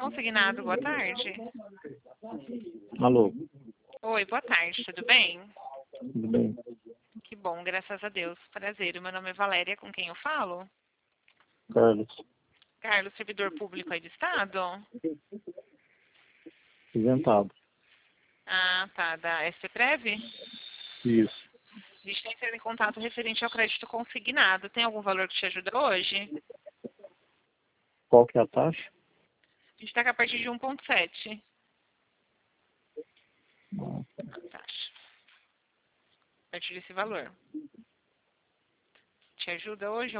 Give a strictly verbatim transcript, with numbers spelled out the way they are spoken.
Consignado, boa tarde. Alô, Oi, boa tarde, tudo bem? tudo bem? Que bom, graças a Deus. Prazer, meu nome é Valéria, com quem eu falo? Carlos, Carlos, servidor público aí do Estado? isentado. Ah, tá, da S P Prev? Isso. A gente está entrando em contato referente ao crédito consignado. Tem algum valor que te ajuda hoje? Qual que é a taxa? A gente está com a partir de um ponto sete. Não. Taxa. A partir desse valor. Te ajuda hoje?